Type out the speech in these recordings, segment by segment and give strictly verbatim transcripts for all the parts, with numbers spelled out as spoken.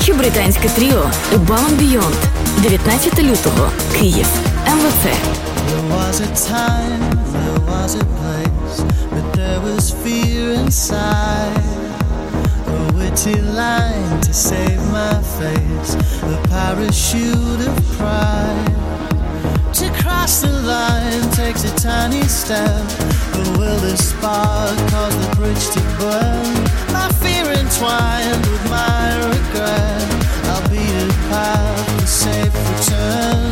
британське тріо Above and Beyond. дев'ятнадцятого лютого. Київ. ем ве це. There was a time, there was a place, but there was fear inside. A witty line to save my face, a parachute of pride. To cross the line takes a tiny step, but will the spark cause the bridge to burn? My fear entwined with my regret, I'll beat a path for safe return.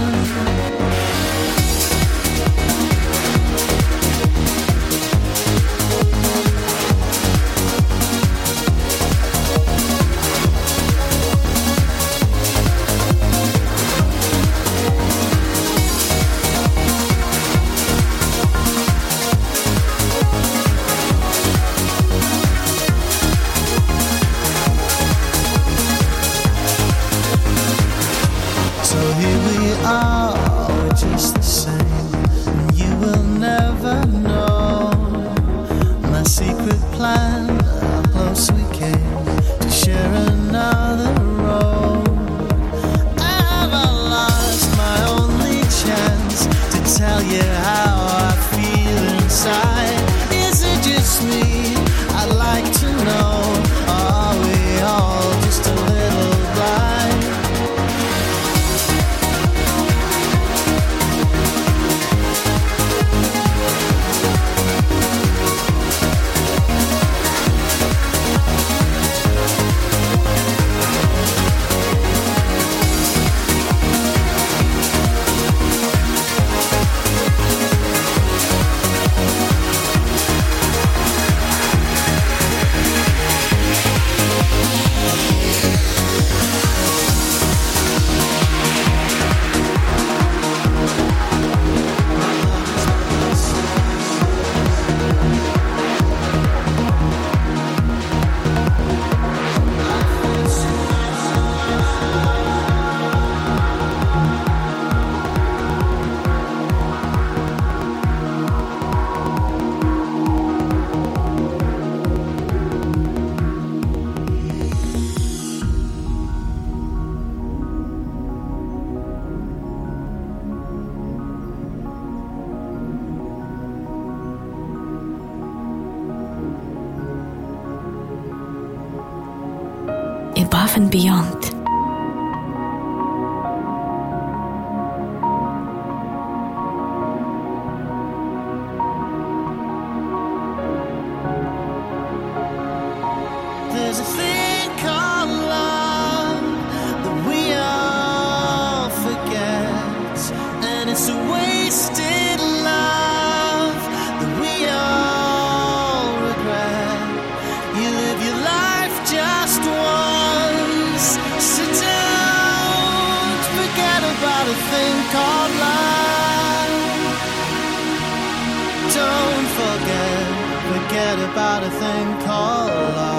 Above and Beyond. There's a thing called love that we all forget, and it's a wasted love that we all regret. You live your life just once, so don't forget about a thing called love. Don't forget, forget about a thing called love.